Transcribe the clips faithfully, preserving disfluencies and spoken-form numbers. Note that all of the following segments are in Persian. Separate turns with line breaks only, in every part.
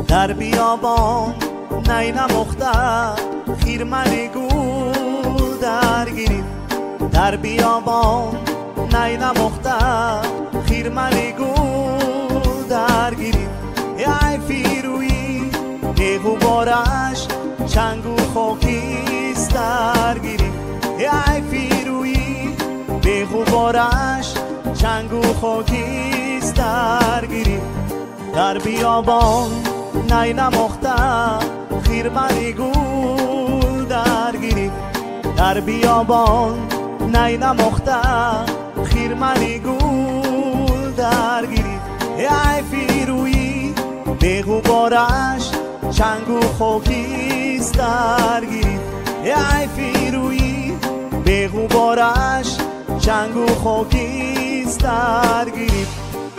در بیابان نی نمخته خیرمن گول درگیری. در بیابان نی نمخته خیرمن گول درگیری. ای فیرویی بهو بارش چنگ و خاکیست درگیری. ای فیرویی بهو بارش چنگ و خاکیست درگیری. در بیابان نی نمخته خیرمن گول درگیری. در بیابان نی نمخته خیرمن گول درگیری. ای فیرویی بهو بارش چنگ و خاکیست درگیری. ای فیرویی بهو بارش چنگ و خاکیست درگیری.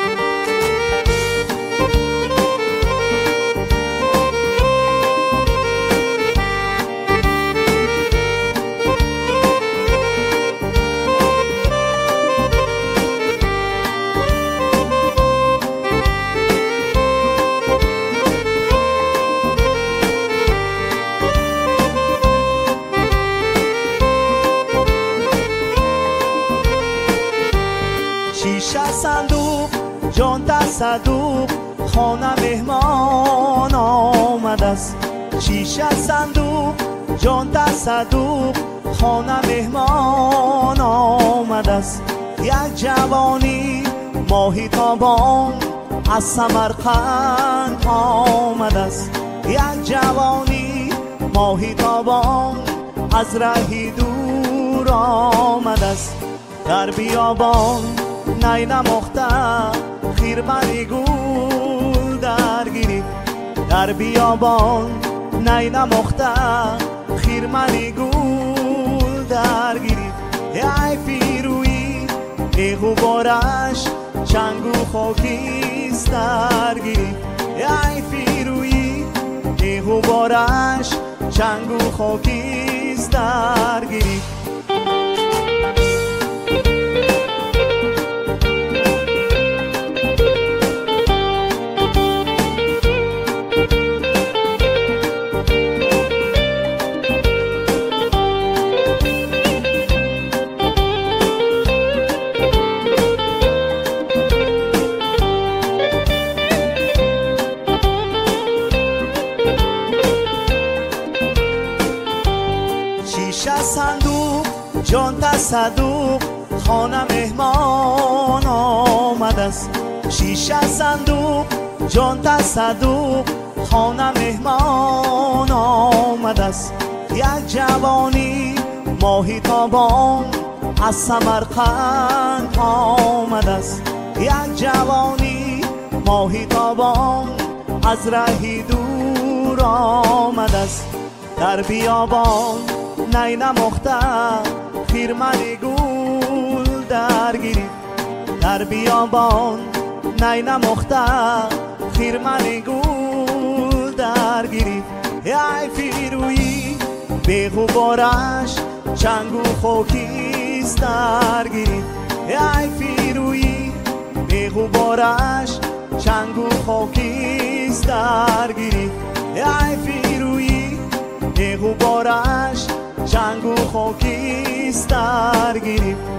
شیشه صندوق جان تصدوق خانه مهمان آمده است. شیشه صندوق جان تصدوق خانه مهمان آمده است. یک جوانی ماهی تابان از سمرقند آمده است. یک جوانی ماهی تابان از رهی دور آمده است. در بیابان نی نمخته خیرمن گول درگیری. در بیابان نی نمخته خیرمن گول درگیری. ای فیرویی بهو بارش چنگ و خاکیست درگیری. ای فیرویی بهو بارش چنگ و خاکیست درگیری. شیشه صندوق جان تصدوق خانه مهمان آمده است. شیشه صندوق جان تصدوق خانه مهمان آمده است. یک جوانی ماهی تابان از سمرقند آمده است. یک جوانی ماهی تابان از رهی دور آمده است. در بیابان نی نمخته خیرمن گول درگیری. در بیابان نی نمخته خیرمن گول درگیری. ای فیرویی بهو بارش چنگ و خاکیست درگیری. ای فیرویی بهو بارش چنگ و خاکیست درگیری. ای فیرویی بهو بارش چنگ و خاکیست درگیری.